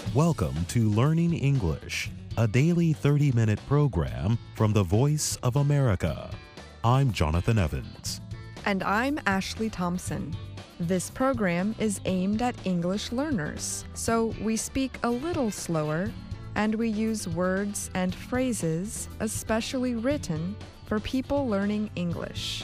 Welcome to Learning English, a daily 30-minute program from the Voice of America. I'm Jonathan Evans. And I'm Ashley Thompson. This program is aimed at English learners, so we speak a little slower and we use words and phrases especially written for people learning English.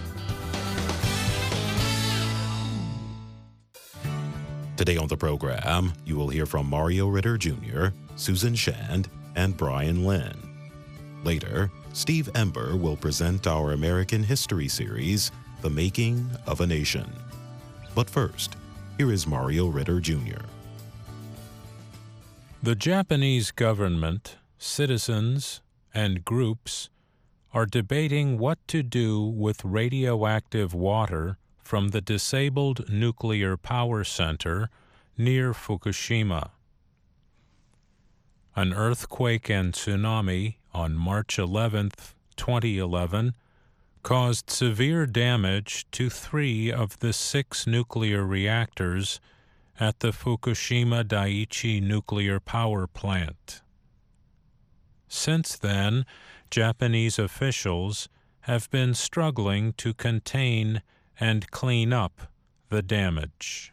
Today on the program, you will hear from Mario Ritter Jr., Susan Shand, and Brian Lynn. Later, Steve Ember will present our American history series, The Making of a Nation. But first, here is Mario Ritter Jr. The Japanese government, citizens, and groups are debating what to do with radioactive water from the disabled nuclear power center near Fukushima. An earthquake and tsunami on March 11, 2011, caused severe damage to 3 of the 6 nuclear reactors at the Fukushima Daiichi nuclear power plant. Since then, Japanese officials have been struggling to contain and clean up the damage.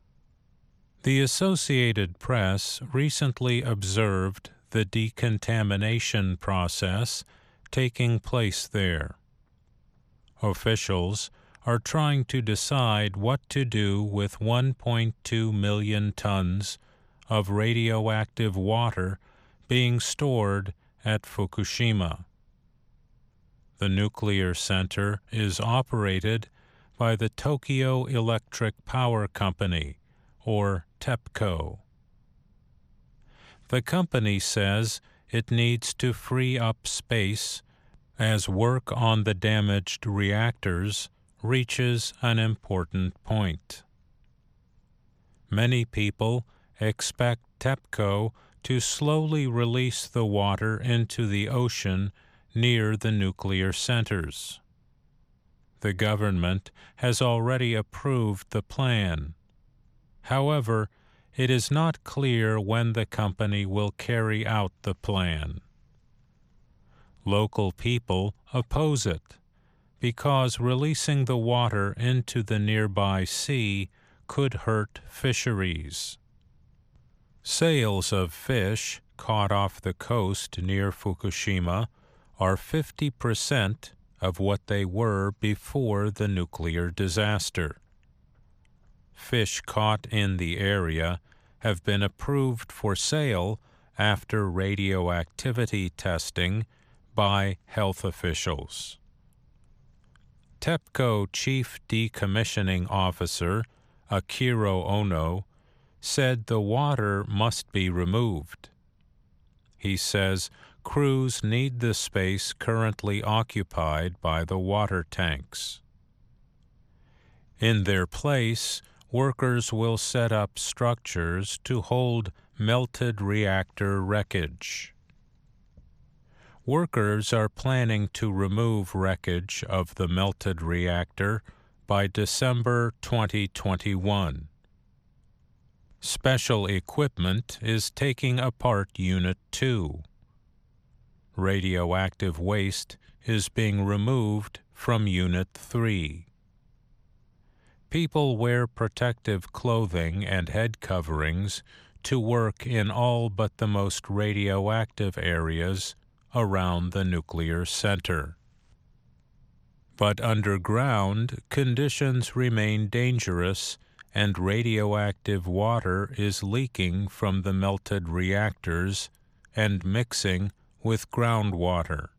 The Associated Press recently observed the decontamination process taking place there. Officials are trying to decide what to do with 1.2 million tons of radioactive water being stored at Fukushima. The nuclear center is operated by the Tokyo Electric Power Company, or TEPCO. The company says it needs to free up space as work on the damaged reactors reaches an important point. Many people expect TEPCO to slowly release the water into the ocean near the nuclear centers. The government has already approved the plan. However, it is not clear when the company will carry out the plan. Local people oppose it because releasing the water into the nearby sea could hurt fisheries. Sales of fish caught off the coast near Fukushima are 50% of what they were before the nuclear disaster. Fish caught in the area have been approved for sale after radioactivity testing by health officials. TEPCO Chief Decommissioning Officer Akiro Ono said the water must be removed. He says crews need the space currently occupied by the water tanks. In their place, workers will set up structures to hold melted reactor wreckage. Workers are planning to remove wreckage of the melted reactor by December 2021. Special equipment is taking apart Unit 2. Radioactive waste is being removed from Unit 3. People wear protective clothing and head coverings to work in all but the most radioactive areas around the nuclear center. But underground, conditions remain dangerous and radioactive water is leaking from the melted reactors and mixing with groundwater.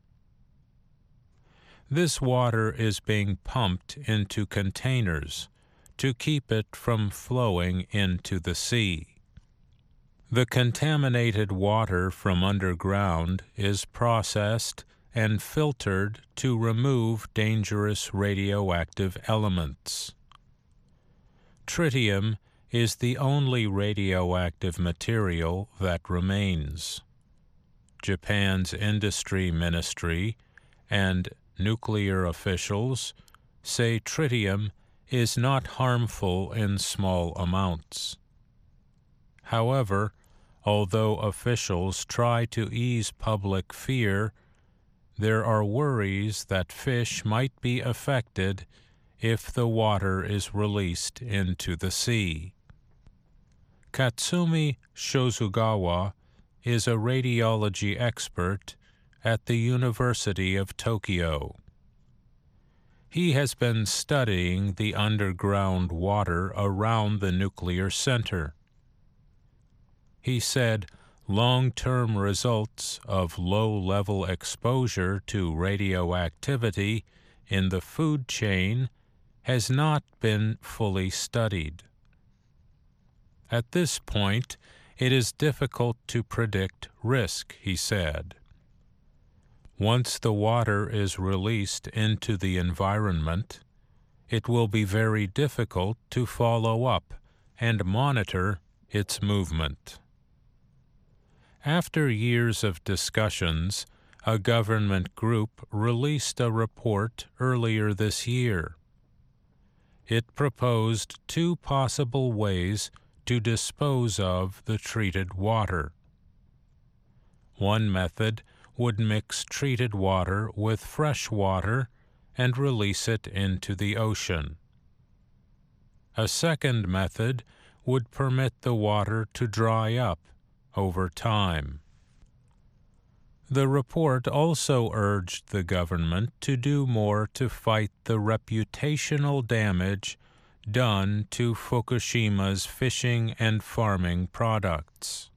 This water is being pumped into containers to keep it from flowing into the sea. The contaminated water from underground is processed and filtered to remove dangerous radioactive elements. Tritium is the only radioactive material that remains. Japan's industry ministry and nuclear officials say tritium is not harmful in small amounts. However, although officials try to ease public fear, there are worries that fish might be affected if the water is released into the sea. Katsumi Shozugawa is a radiology expert at the University of Tokyo. He has been studying the underground water around the nuclear center. He said long-term results of low-level exposure to radioactivity in the food chain has not been fully studied. At this point, it is difficult to predict risk, he said. Once the water is released into the environment, it will be very difficult to follow up and monitor its movement. After years of discussions, a government group released a report earlier this year. It proposed 2 possible ways to dispose of the treated water. One method would mix treated water with fresh water and release it into the ocean. A second method would permit the water to dry up over time. The report also urged the government to do more to fight the reputational damage done to Fukushima's fishing and farming products.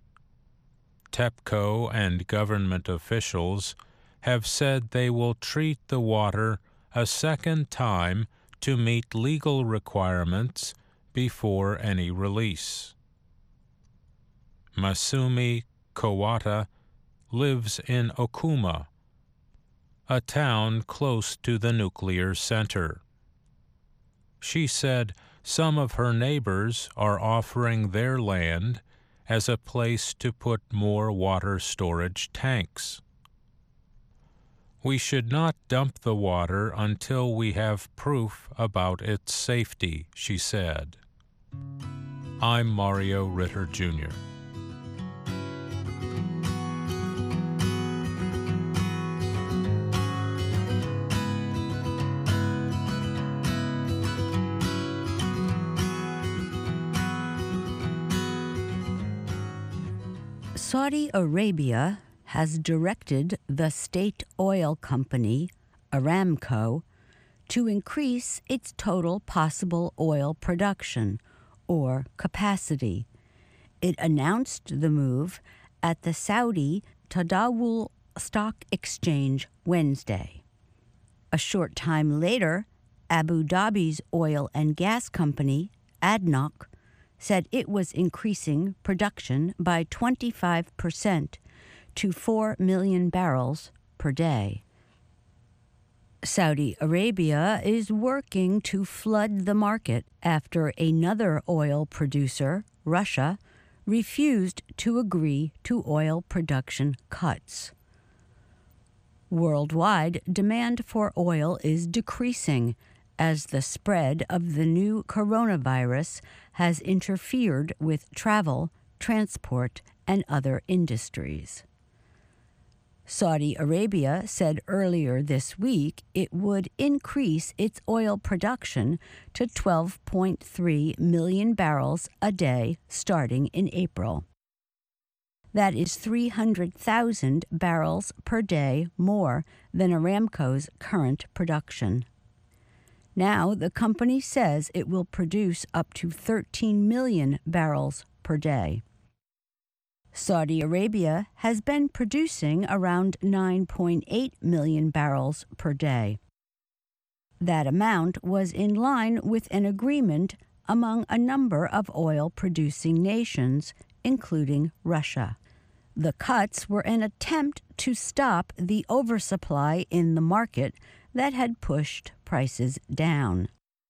TEPCO and government officials have said they will treat the water a second time to meet legal requirements before any release. Masumi Kawata lives in Okuma, a town close to the nuclear center. She said some of her neighbors are offering their land as a place to put more water storage tanks. We should not dump the water until we have proof about its safety, she said. I'm Mario Ritter, Jr. Saudi Arabia has directed the state oil company, Aramco, to increase its total possible oil production, or capacity. It announced the move at the Saudi Tadawul Stock Exchange Wednesday. A short time later, Abu Dhabi's oil and gas company, ADNOC, said it was increasing production by 25% to 4 million barrels per day. Saudi Arabia is working to flood the market after another oil producer, Russia, refused to agree to oil production cuts. Worldwide, demand for oil is decreasing as the spread of the new coronavirus has interfered with travel, transport, and other industries. Saudi Arabia said earlier this week it would increase its oil production to 12.3 million barrels a day starting in April. That is 300,000 barrels per day more than Aramco's current production. Now, the company says it will produce up to 13 million barrels per day. Saudi Arabia has been producing around 9.8 million barrels per day. That amount was in line with an agreement among a number of oil-producing nations, including Russia. The cuts were an attempt to stop the oversupply in the market that had pushed prices down.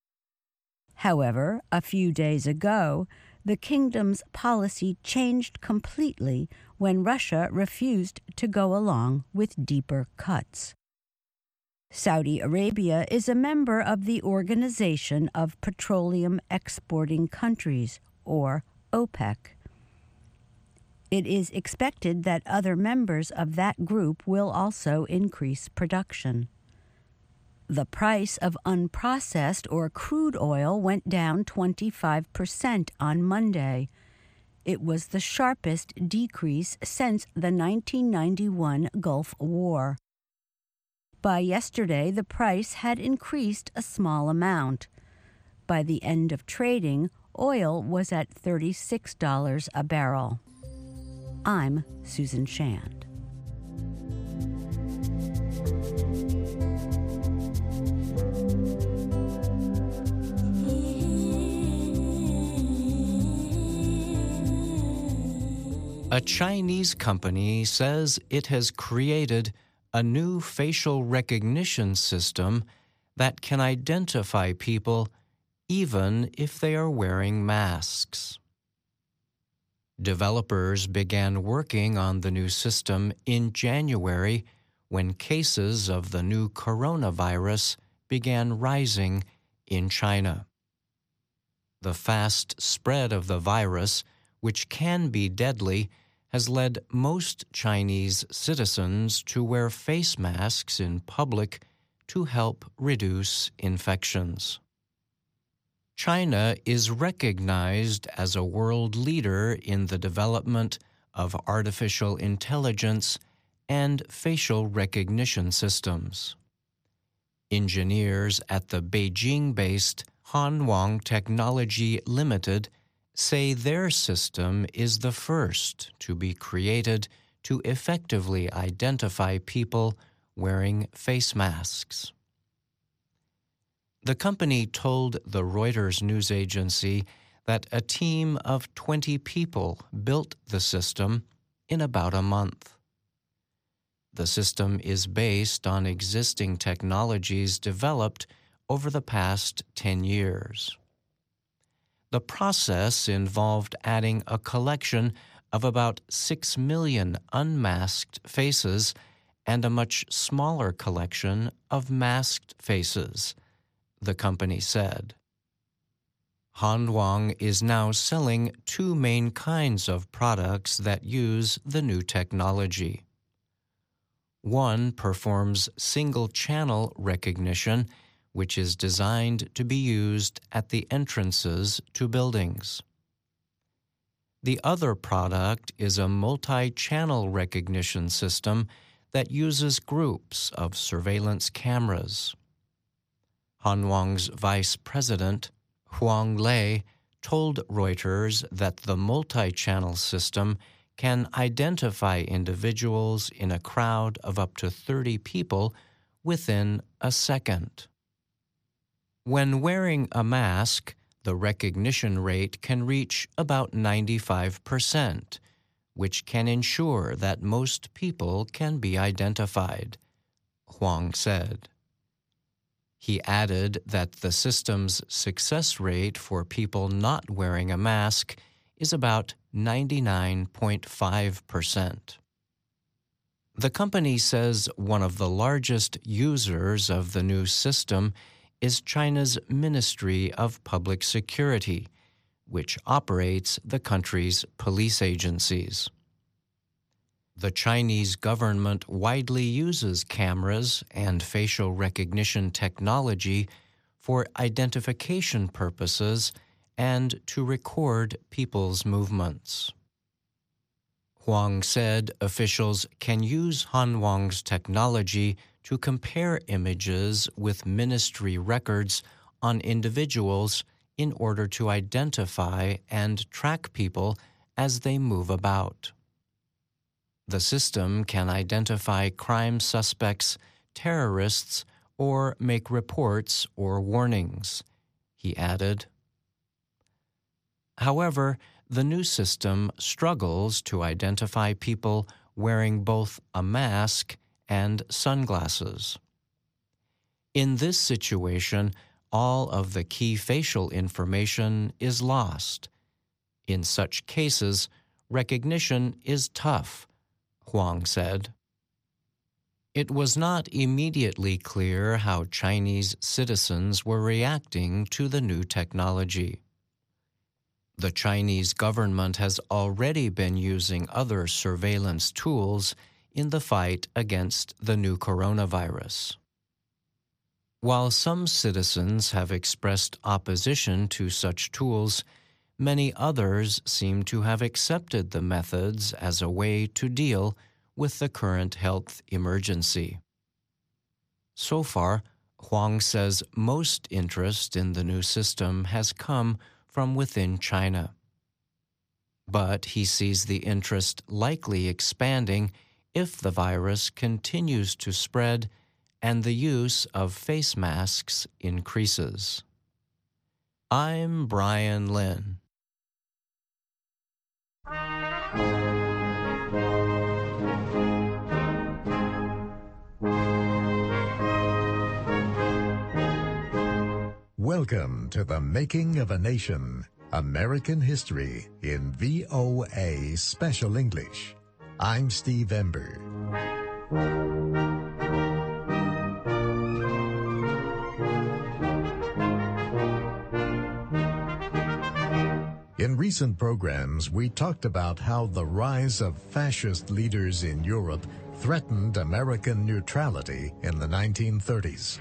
However, a few days ago, the kingdom's policy changed completely when Russia refused to go along with deeper cuts. Saudi Arabia is a member of the Organization of Petroleum Exporting Countries, or OPEC. It is expected that other members of that group will also increase production. The price of unprocessed or crude oil went down 25% on Monday. It was the sharpest decrease since the 1991 Gulf War. By yesterday, the price had increased a small amount. By the end of trading, oil was at $36 a barrel. I'm Susan Shand. A Chinese company says it has created a new facial recognition system that can identify people even if they are wearing masks. Developers began working on the new system in January when cases of the new coronavirus began rising in China. The fast spread of the virus, which can be deadly, has led most Chinese citizens to wear face masks in public to help reduce infections. China is recognized as a world leader in the development of artificial intelligence and facial recognition systems. Engineers at the Beijing-based Hanwang Technology Limited say their system is the first to be created to effectively identify people wearing face masks. The company told the Reuters news agency that a team of 20 people built the system in about a month. The system is based on existing technologies developed over the past 10 years. The process involved adding a collection of about 6 million unmasked faces and a much smaller collection of masked faces, the company said. Hanwang is now selling two main kinds of products that use the new technology. One performs single-channel recognition, which is designed to be used at the entrances to buildings. The other product is a multi-channel recognition system that uses groups of surveillance cameras. Hanwang's vice president, Huang Lei, told Reuters that the multi-channel system can identify individuals in a crowd of up to 30 people within a second. When wearing a mask, the recognition rate can reach about 95%, which can ensure that most people can be identified, Huang said. He added that the system's success rate for people not wearing a mask is about 99.5%. The company says one of the largest users of the new system is China's Ministry of Public Security, which operates the country's police agencies. The Chinese government widely uses cameras and facial recognition technology for identification purposes and to record people's movements. Huang said officials can use Hanwang's technology to compare images with ministry records on individuals in order to identify and track people as they move about. The system can identify crime suspects, terrorists, or make reports or warnings, he added. However, the new system struggles to identify people wearing both a mask and sunglasses. In this situation, all of the key facial information is lost. In such cases, recognition is tough, Huang said. It was not immediately clear how Chinese citizens were reacting to the new technology. The Chinese government has already been using other surveillance tools in the fight against the new coronavirus. While some citizens have expressed opposition to such tools, many others seem to have accepted the methods as a way to deal with the current health emergency. So far, Huang says most interest in the new system has come from within China. But he sees the interest likely expanding if the virus continues to spread and the use of face masks increases. I'm Brian Lynn. Welcome to The Making of a Nation, American History in VOA Special English. I'm Steve Ember. In recent programs, we talked about how the rise of fascist leaders in Europe threatened American neutrality in the 1930s.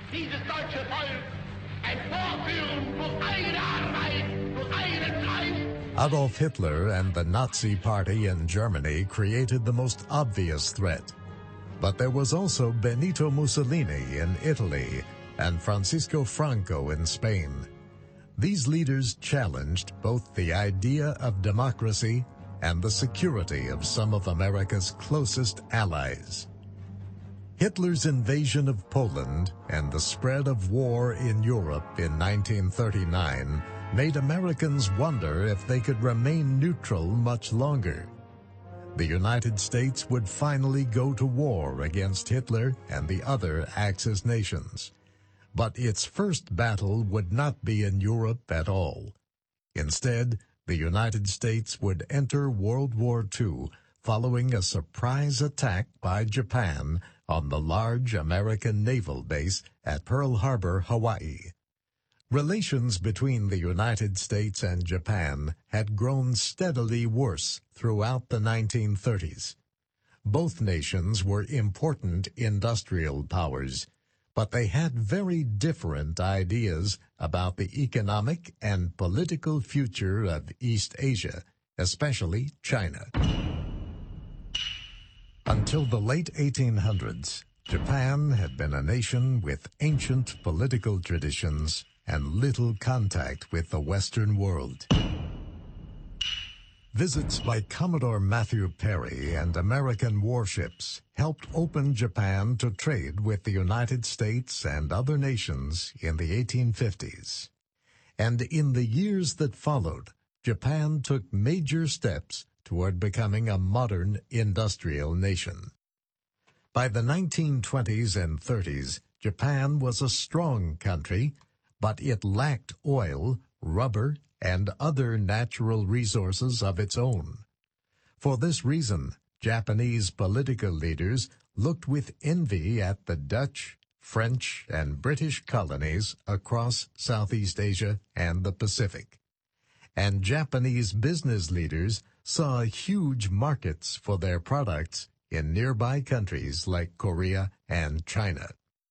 Adolf Hitler and the Nazi Party in Germany created the most obvious threat. But there was also Benito Mussolini in Italy and Francisco Franco in Spain. These leaders challenged both the idea of democracy and the security of some of America's closest allies. Hitler's invasion of Poland and the spread of war in Europe in 1939 made Americans wonder if they could remain neutral much longer. The United States would finally go to war against Hitler and the other Axis nations. But its first battle would not be in Europe at all. Instead, the United States would enter World War II following a surprise attack by Japan on the large American naval base at Pearl Harbor, Hawaii. Relations between the United States and Japan had grown steadily worse throughout the 1930s. Both nations were important industrial powers, but they had very different ideas about the economic and political future of East Asia, especially China. Until the late 1800s, Japan had been a nation with ancient political traditions and little contact with the Western world. Visits by Commodore Matthew Perry and American warships helped open Japan to trade with the United States and other nations in the 1850s. And in the years that followed, Japan took major steps toward becoming a modern industrial nation. By the 1920s and 30s, Japan was a strong country, but it lacked oil, rubber, and other natural resources of its own. For this reason, Japanese political leaders looked with envy at the Dutch, French, and British colonies across Southeast Asia and the Pacific. And Japanese business leaders saw huge markets for their products in nearby countries like Korea and China.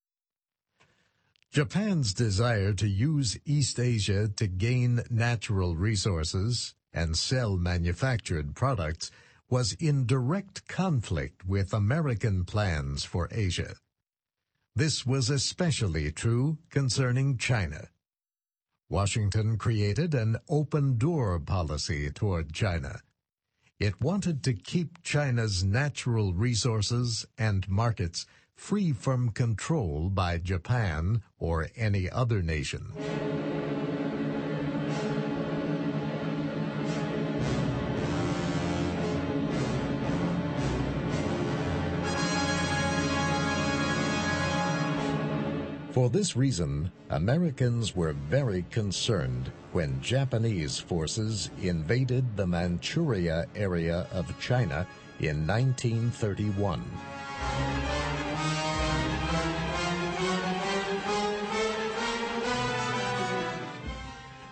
Japan's desire to use East Asia to gain natural resources and sell manufactured products was in direct conflict with American plans for Asia. This was especially true concerning China. Washington created an open-door policy toward China. It wanted to keep China's natural resources and markets free from control by Japan or any other nation. For this reason, Americans were very concerned when Japanese forces invaded the Manchuria area of China in 1931.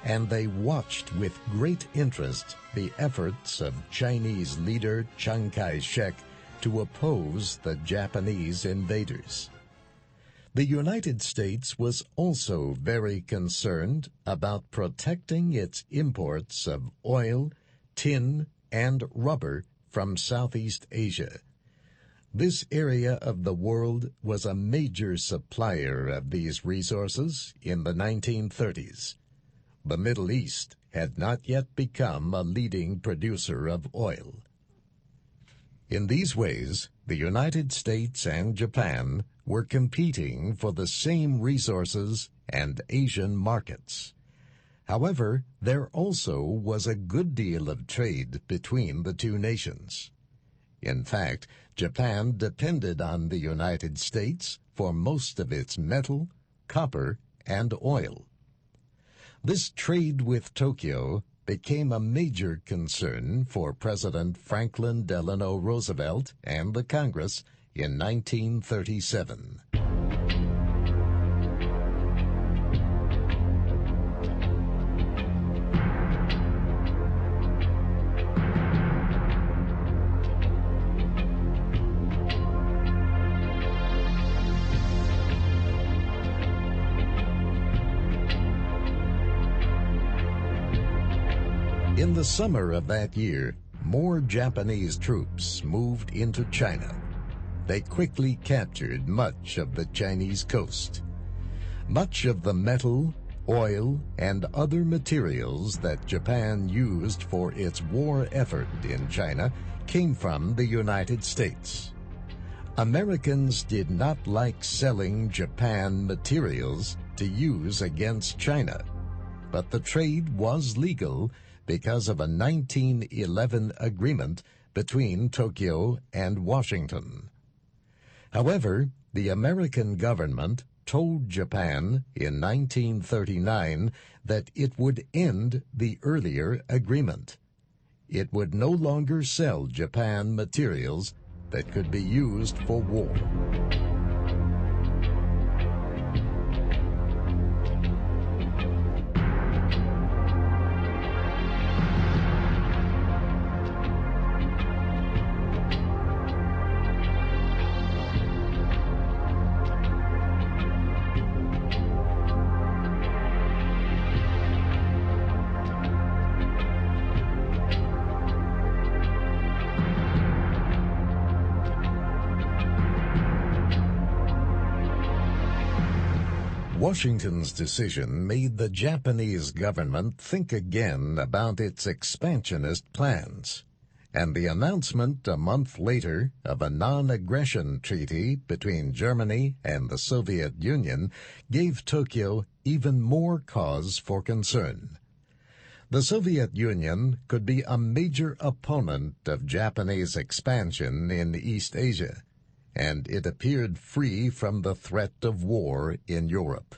and they watched with great interest the efforts of Chinese leader Chiang Kai-shek to oppose the Japanese invaders. The United States was also very concerned about protecting its imports of oil, tin, and rubber from Southeast Asia. This area of the world was a major supplier of these resources in the 1930s. The Middle East had not yet become a leading producer of oil. In these ways, the United States and Japan were competing for the same resources and Asian markets. However, there also was a good deal of trade between the two nations. In fact, Japan depended on the United States for most of its metal, copper, and oil. This trade with Tokyo became a major concern for President Franklin Delano Roosevelt and the Congress in 1937. In the summer of that year, more Japanese troops moved into China. They quickly captured much of the Chinese coast. Much of the metal, oil, and other materials that Japan used for its war effort in China came from the United States. Americans did not like selling Japan materials to use against China, but the trade was legal because of a 1911 agreement between Tokyo and Washington. However, the American government told Japan in 1939 that it would end the earlier agreement. It would no longer sell Japan materials that could be used for war. Washington's decision made the Japanese government think again about its expansionist plans, and the announcement a month later of a non-aggression treaty between Germany and the Soviet Union gave Tokyo even more cause for concern. The Soviet Union could be a major opponent of Japanese expansion in East Asia, and it appeared free from the threat of war in Europe.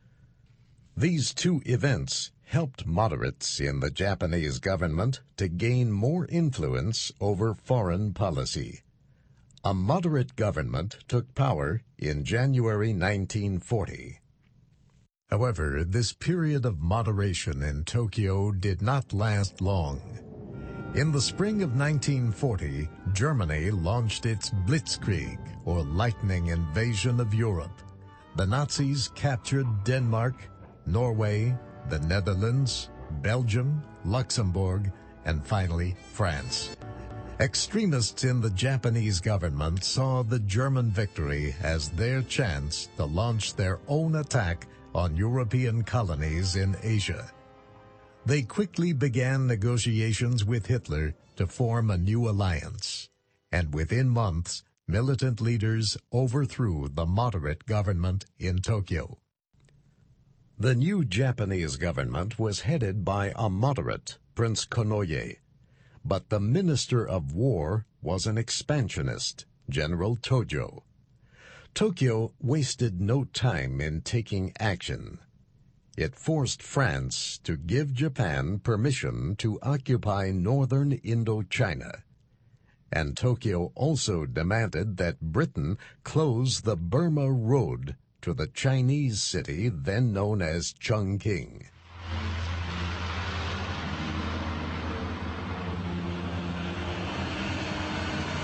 These two events helped moderates in the Japanese government to gain more influence over foreign policy. A moderate government took power in January 1940. However, this period of moderation in Tokyo did not last long. In the spring of 1940, Germany launched its Blitzkrieg, or lightning invasion of Europe. The Nazis captured Denmark, Norway, the Netherlands, Belgium, Luxembourg, and finally France. Extremists in the Japanese government saw the German victory as their chance to launch their own attack on European colonies in Asia. They quickly began negotiations with Hitler to form a new alliance, and within months, militant leaders overthrew the moderate government in Tokyo. The new Japanese government was headed by a moderate, Prince Konoye, but the Minister of War was an expansionist, General Tojo. Tokyo wasted no time in taking action. It forced France to give Japan permission to occupy northern Indochina. And Tokyo also demanded that Britain close the Burma Road to the Chinese city then known as Chongqing.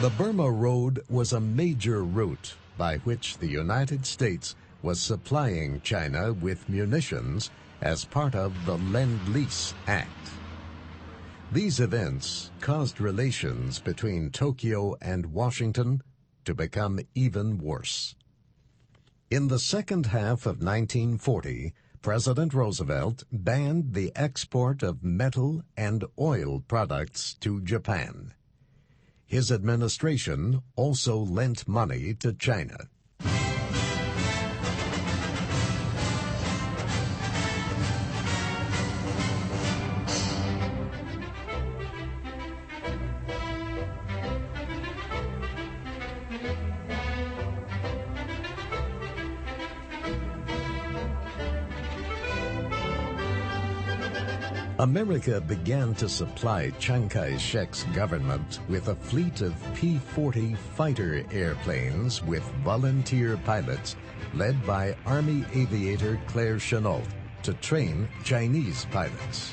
The Burma Road was a major route by which the United States was supplying China with munitions as part of the Lend-Lease Act. These events caused relations between Tokyo and Washington to become even worse. In the second half of 1940, President Roosevelt banned the export of metal and oil products to Japan. His administration also lent money to China. America began to supply Chiang Kai-shek's government with a fleet of P-40 fighter airplanes with volunteer pilots led by Army aviator Claire Chennault to train Chinese pilots.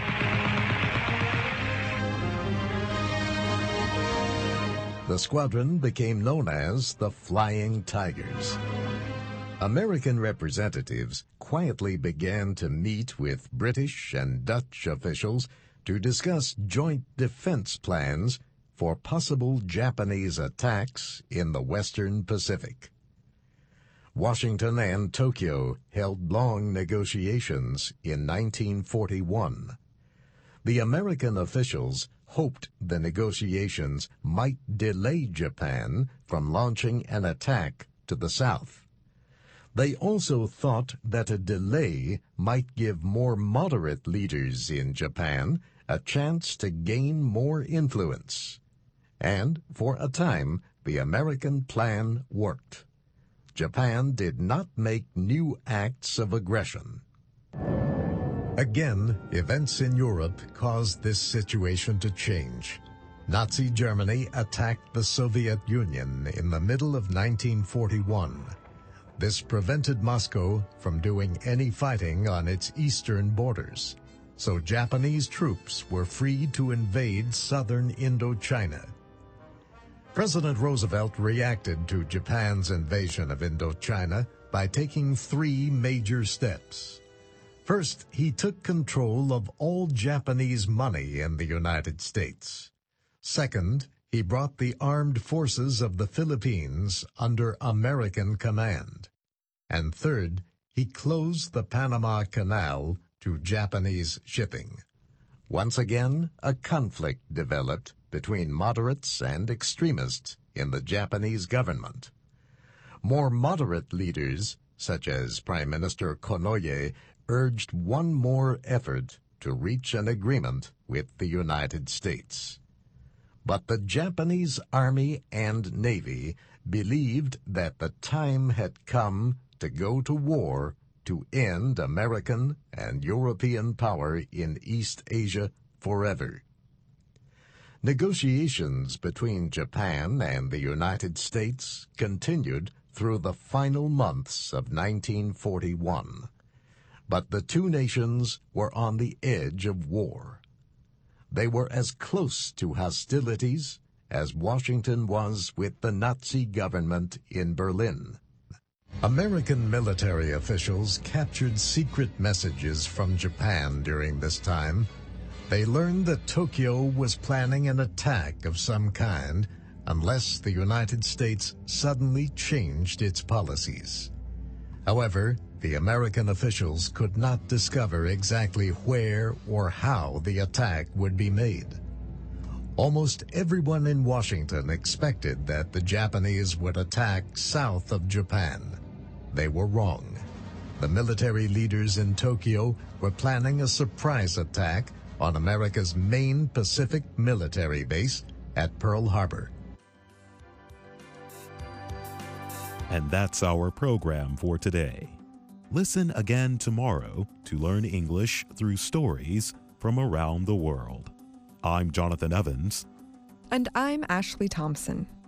The squadron became known as the Flying Tigers. American representatives quietly began to meet with British and Dutch officials to discuss joint defense plans for possible Japanese attacks in the Western Pacific. Washington and Tokyo held long negotiations in 1941. The American officials hoped the negotiations might delay Japan from launching an attack to the south. They also thought that a delay might give more moderate leaders in Japan a chance to gain more influence. And, for a time, the American plan worked. Japan did not make new acts of aggression. Again, events in Europe caused this situation to change. Nazi Germany attacked the Soviet Union in the middle of 1941. This prevented Moscow from doing any fighting on its eastern borders, so Japanese troops were free to invade southern Indochina. President Roosevelt reacted to Japan's invasion of Indochina by taking three major steps. First, he took control of all Japanese money in the United States. Second, he brought the armed forces of the Philippines under American command. And third, he closed the Panama Canal to Japanese shipping. Once again, a conflict developed between moderates and extremists in the Japanese government. More moderate leaders, such as Prime Minister Konoye, urged one more effort to reach an agreement with the United States. But the Japanese Army and Navy believed that the time had come to go to war to end American and European power in East Asia forever. Negotiations between Japan and the United States continued through the final months of 1941. But the two nations were on the edge of war. They were as close to hostilities as Washington was with the Nazi government in Berlin. American military officials captured secret messages from Japan during this time. They learned that Tokyo was planning an attack of some kind unless the United States suddenly changed its policies. However, the American officials could not discover exactly where or how the attack would be made. Almost everyone in Washington expected that the Japanese would attack south of Japan. They were wrong. The military leaders in Tokyo were planning a surprise attack on America's main Pacific military base at Pearl Harbor. And that's our program for today. Listen again tomorrow to learn English through stories from around the world. I'm Jonathan Evans. And I'm Ashley Thompson.